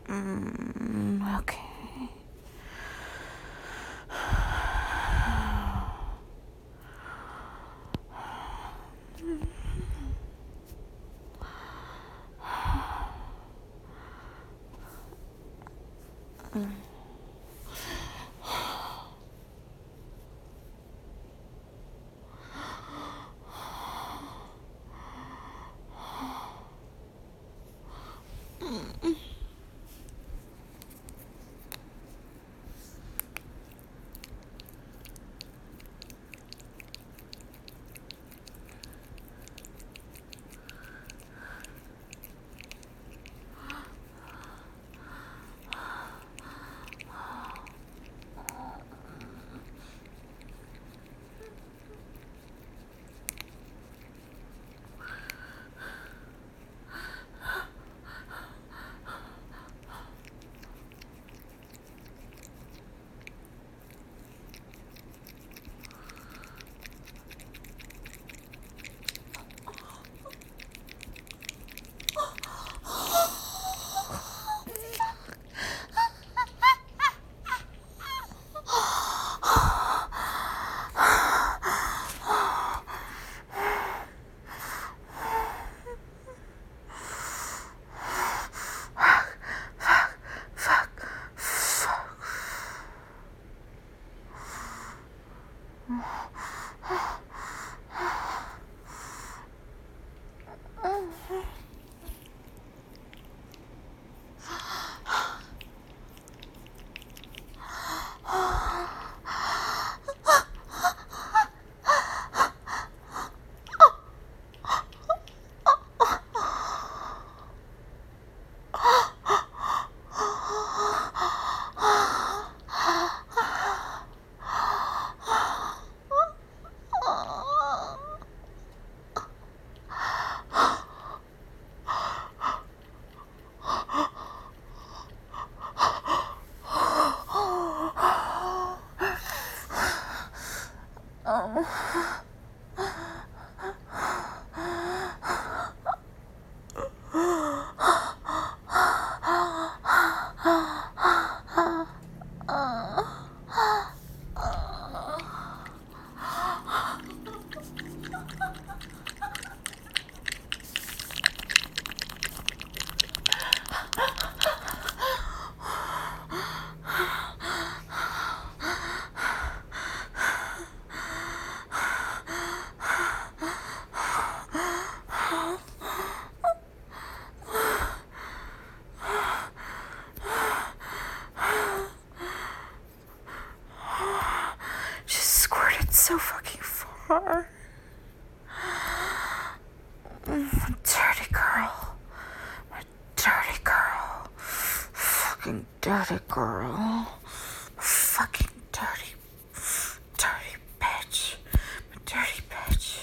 Okay. Just squirted so fucking far. Dirty girl. My dirty girl. Fucking dirty girl. Fucking dirty bitch. My dirty bitch.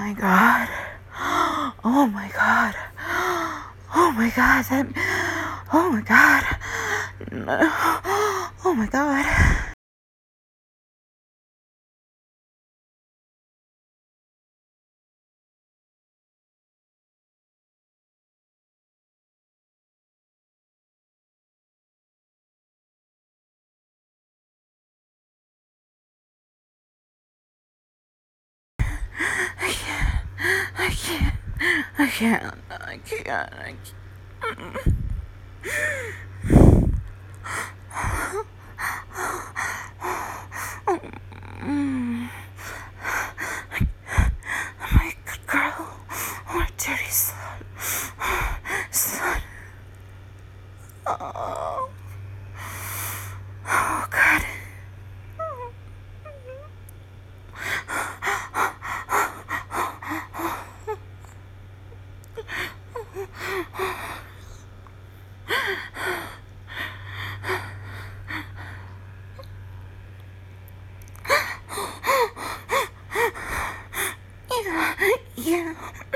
my god. Oh my god. Oh my god. Oh my god. Oh my god. I can't. I can't. I can't. I can't. I can't. I'm a good girl. I'm a dirty slut. Slut. Oh. Oh, God. Yeah.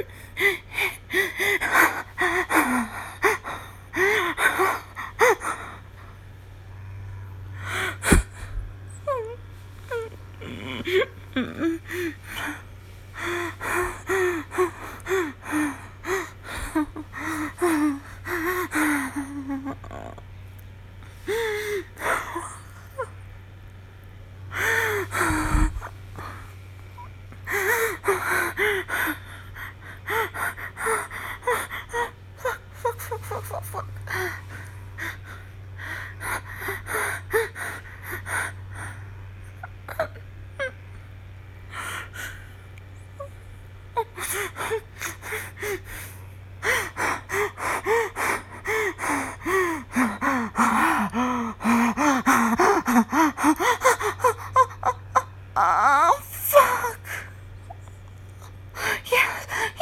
Fuck. Oh, fuck. Yeah.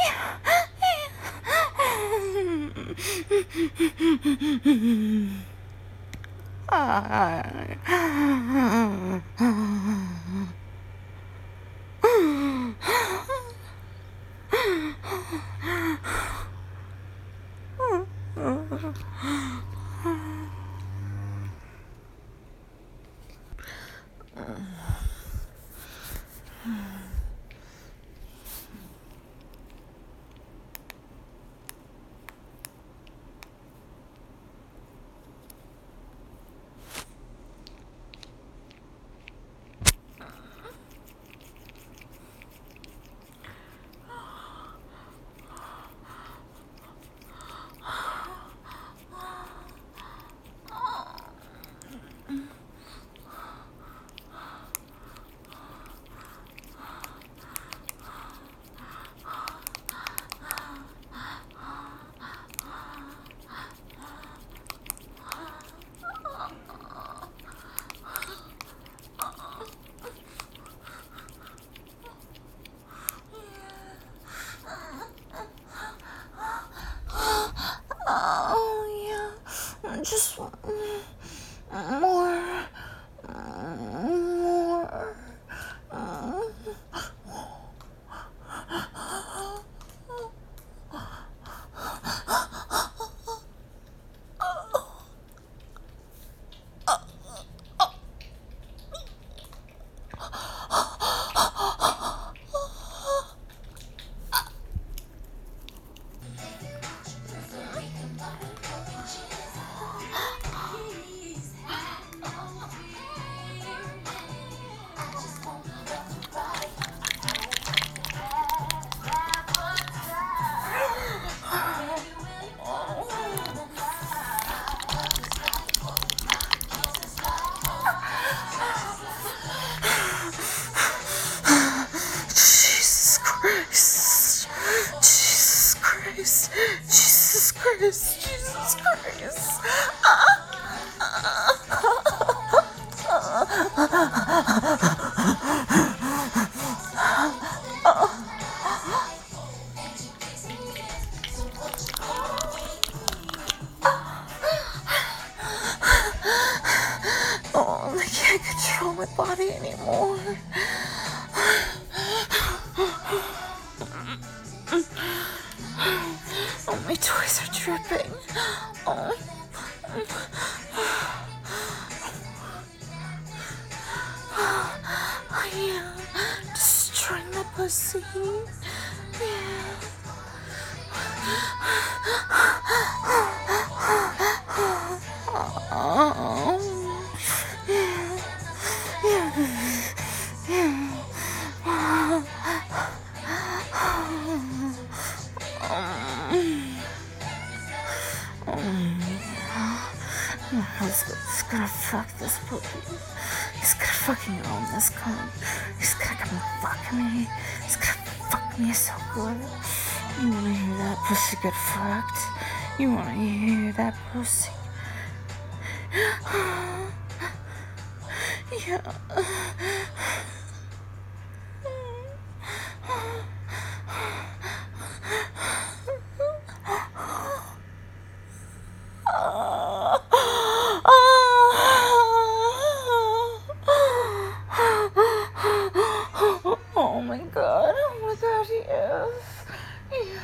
Oh, yeah. Just more. Jesus Christ. Jesus Christ. Jesus Christ. Jesus Christ. Oh, I can't control my body anymore. pussy. Yeah. Oh, yeah, yeah, He's gonna fuck this puppy. He's gonna fucking own this cunt. He's gonna come and fuck me. He's gonna fuck me so good. You wanna hear that pussy get fucked? You wanna hear that pussy? Yeah. Oh my god, yes. Yeah.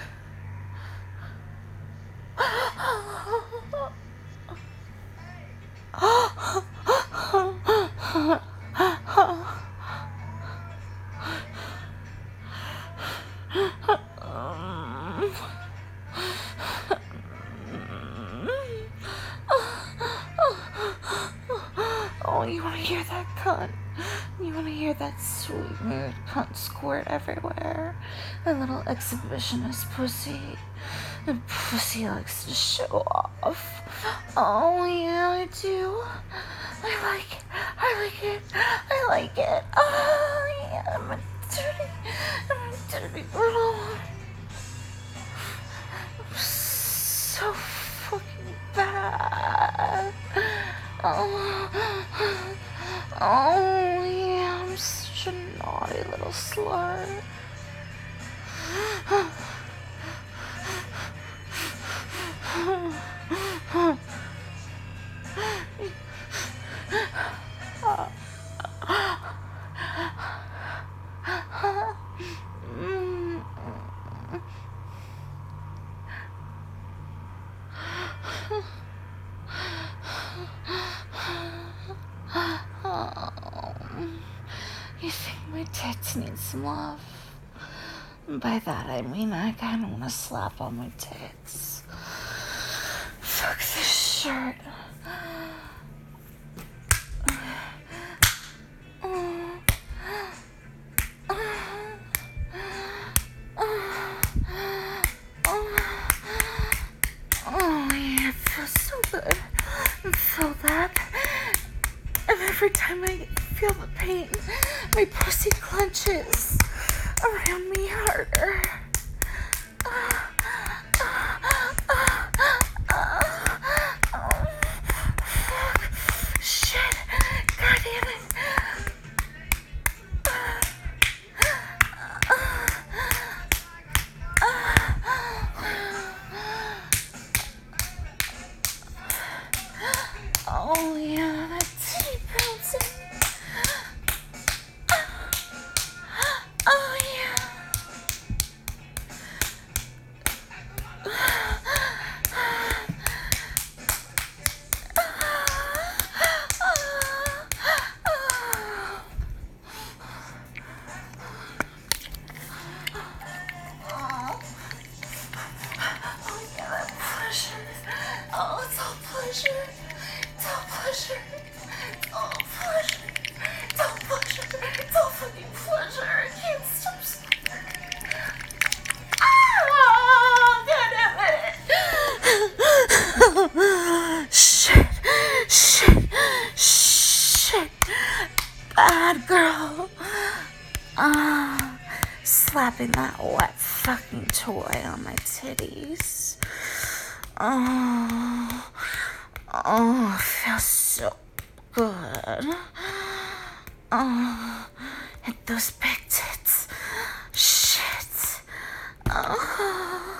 Oh, you wanna hear that cunt? You wanna hear that sweet mood cunt squirt everywhere? A little exhibitionist pussy. And pussy likes to show off. Oh yeah, I do. I like it. I like it. Oh yeah, I'm a dirty girl. I'm so fucking bad. Oh yeah, I'm such a naughty little slut. You think my tits need some love? By that I mean I kinda wanna slap on my tits. Fuck this shirt. Oh yeah, it feels so good. I feel that. And every time I feel the pain, my pussy clenches around me harder. Shit. God damn it. Oh yeah, that titty bouncing. Oh yeah. Oh, it's all pleasure. It's all pleasure. It's all pleasure. It's all pleasure. It's all fucking pleasure. I can't stop. God damn it. Shit. Bad girl. Slapping that wet fucking toy on my titties. Oh, it feels so good. Hit those big tits. Shit.